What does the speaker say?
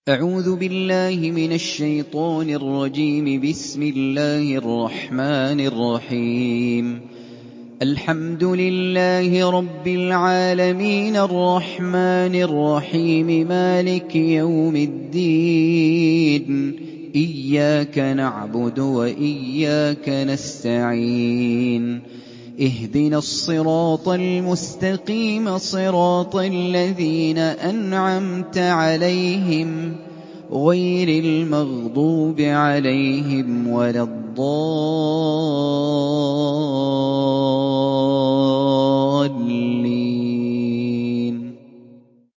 أعوذ بالله من الشيطان الرجيم. بسم الله الرحمن الرحيم. الحمد لله رب العالمين الرحمن الرحيم مالك يوم الدين. إياك نعبد وإياك نستعين. اهدنا الصراط المستقيم صراط الذين أنعمت عليهم غير المغضوب عليهم ولا الضالين.